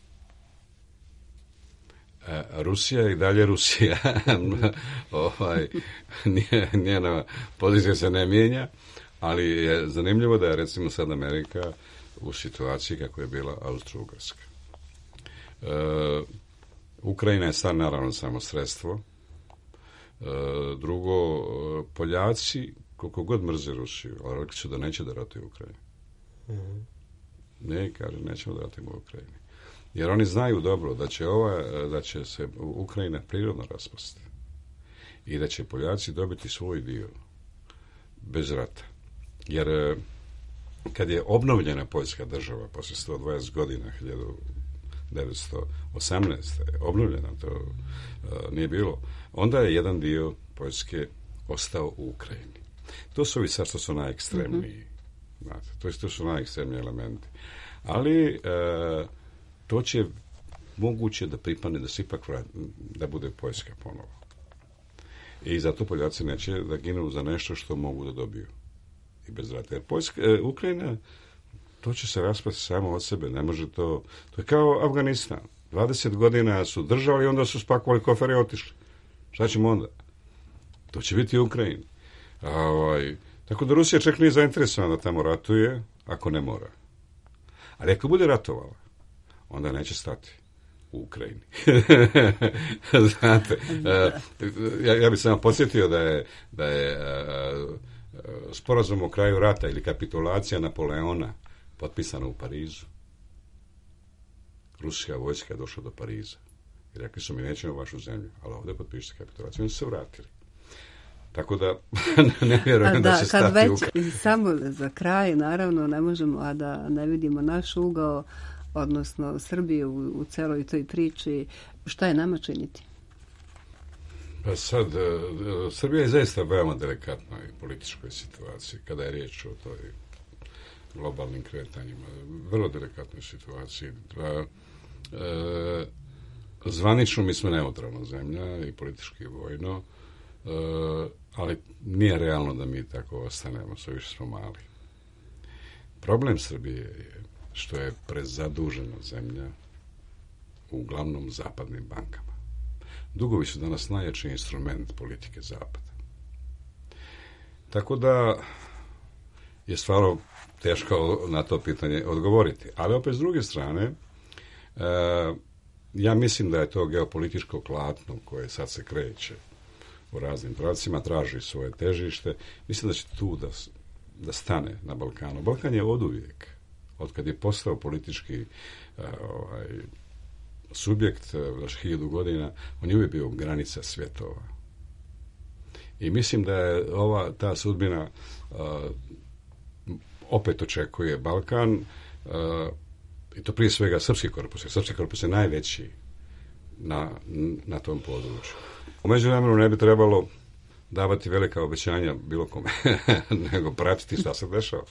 E, Rusija i dalje Rusija. ovaj, njena pozicija se ne mijenja, ali je zanimljivo da je recimo sad Amerika u situaciji kako je bila Austro-Ugarska. E, Ukrajina je sad naravno samo sredstvo. E, drugo, Poljaci koliko god mrze Rusiju, ali rekli su da neće da ratuju u Ukrajini. Mm-hmm. Ne, kaže, nećemo da ratujemo u Ukrajini. Jer oni znaju dobro da će, ova, da će se Ukrajina prirodno raspasti i da će Poljaci dobiti svoj dio bez rata. Jer kad je obnovljena Poljska država posle sto dvadeset godina, hiljadu devetsto osamnaeste obnovljena, to uh, nije bilo, onda je jedan dio Poljske ostao u Ukrajini. To su ovi sad što su najekstremniji. Mm-hmm. Znate, to, to su najekstremniji elementi. Ali uh, to će moguće da pripadne, da se ipak vrat, da bude Poljska ponovo. I zato Poljaci neće da ginu za nešto što mogu da dobiju i bez rata. Jer Poljska, uh, Ukrajina, to će se raspasti samo od sebe, ne može to... To je kao Afganistan. dvadeset godina su držali i onda su spakovali kofere i otišli. Šta ćemo onda? To će biti u Ukrajini. A, ovaj, tako da Rusija čak nije zainteresovana da tamo ratuje, ako ne mora. Ali ako bude ratovala, onda neće stati u Ukrajini. Znate, ja, ja bih samo podsjetio da je, da je uh, sporazum o kraju rata ili kapitulacija Napoleona potpisana u Parizu. Ruska vojska je došla do Pariza i rekli su mi nećemo vašu zemlju, ali ovdje potpišite kapitulaciju. Oni su se vratili. Tako da ne vjerujem da, da će stati već, u Ukrajini. Samo za kraj, naravno, ne možemo, a da ne vidimo naš ugao, odnosno Srbiju u, u celoj toj priči. Šta je nama činiti? Pa sad, Srbija je zaista veoma delikatnoj političkoj situaciji kada je riječ o toj globalnim kretanjima. Vrlo delikatnoj situaciji. Pa, e, zvanično mi smo neutralna zemlja i politički i vojno, e, ali nije realno da mi tako ostanemo, sve više smo mali. Problem Srbije je što je prezadužena zemlja uglavnom zapadnim bankama. Dugovi su danas najjači instrument politike Zapada. Tako da je stvarno teško na to pitanje odgovoriti. Ali opet s druge strane, e, ja mislim da je to geopolitičko klatno koje sad se kreće u raznim pravcima, traži svoje težište. Mislim da će tu da, da stane na Balkanu. Balkan je oduvijek, od kad je postao politički e, ovaj, subjekt već hiljadu godina, on je uvijek bio granica svjetova. I mislim da je ova ta sudbina uh, opet očekuje Balkan, uh, i to prije svega srpski korpus. Srpski korpus je najveći na, na tom području. U međuvremenu ne bi trebalo davati velika obećanja bilo kome, nego pratiti šta se dešava.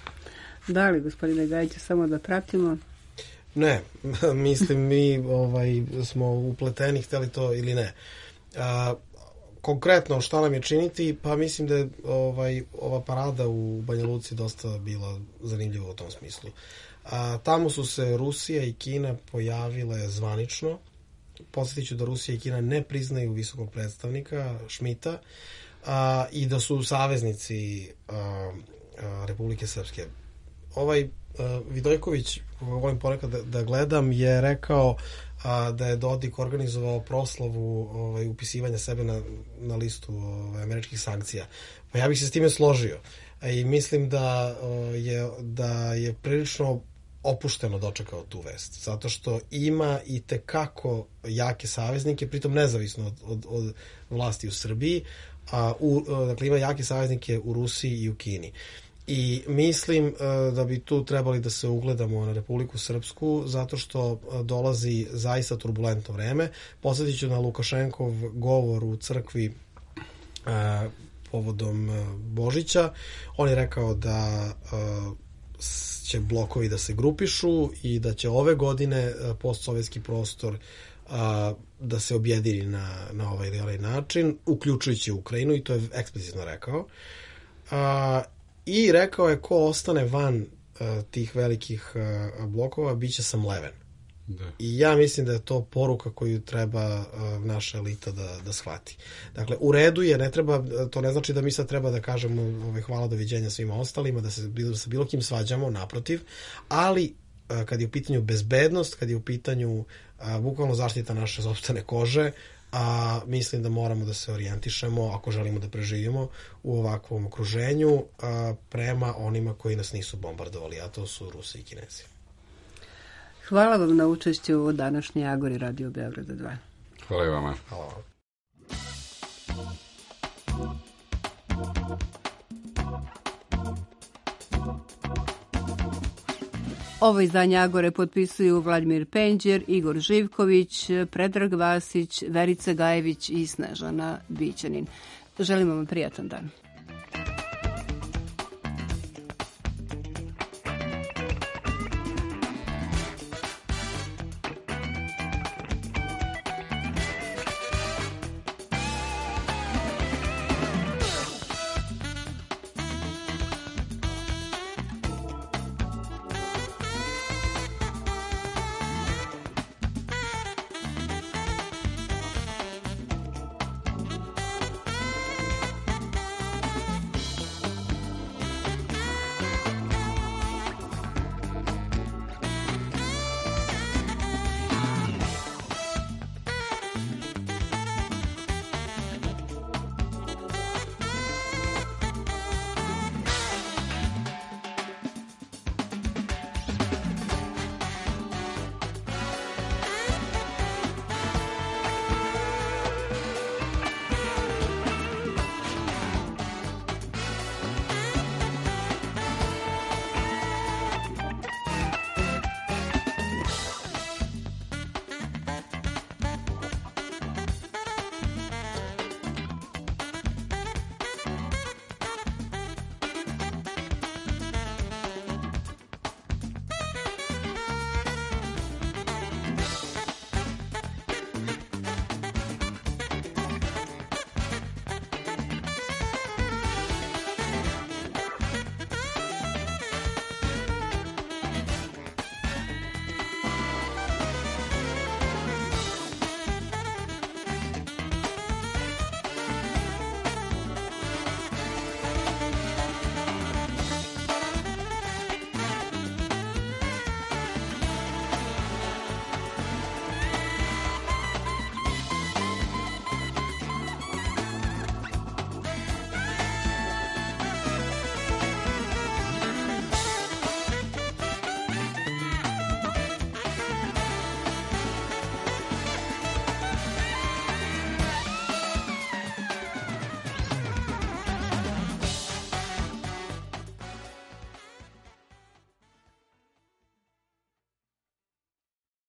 Da li, gospodine Gajiću, samo da pratimo? Ne, mislim mi ovaj, smo upleteni, hteli to ili ne. A, konkretno šta nam je činiti, pa mislim da je ovaj, ova parada u Banja Luci dosta bila zanimljiva u tom smislu. A, tamo su se Rusija i Kina pojavile zvanično. Podsjetit ću da Rusija i Kina ne priznaju visokog predstavnika Šmita a, i da su saveznici a, a, Republike Srpske. Ovaj a, Vidojković, koga volim ponekad da, da gledam, je rekao a, da je Dodik organizovao proslavu ovaj, upisivanja sebe na, na listu ovaj, američkih sankcija. Pa ja bih se s time složio. A, i mislim da, a, je, da je prilično opušteno dočekao tu vest, zato što ima i tekako jake saveznike, pritom nezavisno od, od, od vlasti u Srbiji, a u, dakle ima jake saveznike u Rusiji i u Kini. I mislim da bi tu trebali da se ugledamo na Republiku Srpsku, zato što dolazi zaista turbulentno vreme. Podsjetit ću na Lukašenkov govor u crkvi a, povodom Božića. On je rekao da a, će blokovi da se grupišu i da će ove godine postsovjetski prostor a, da se objedini na, na ovaj ili ovaj način, uključujući Ukrajinu, i to je eksplicitno rekao. A, I rekao je ko ostane van a, tih velikih a, blokova, bit će samleven. Da. I ja mislim da je to poruka koju treba a, naša elita da, da shvati. Dakle, u redu je, ne treba, to ne znači da mi sad treba da kažemo ove, hvala, doviđenja svima ostalima, da se, da se bilo kim svađamo, naprotiv, ali a, kad je u pitanju bezbednost, kad je u pitanju a, bukvalno zaštita naše sopstvene kože, a mislim da moramo da se orijentišemo, ako želimo da preživimo u ovakvom okruženju, a, prema onima koji nas nisu bombardovali, a to su Rusi i Kinezi. Hvala vam na učešću u današnjoj Agori Radio Beograda dva. Hvala i vama. Hvala vam. Ovo izdanje Agore potpisuju Vladimir Penđer, Igor Živković, Predrag Vasić, Verica Gajević i Snežana Bićanin. Želimo vam prijatan dan.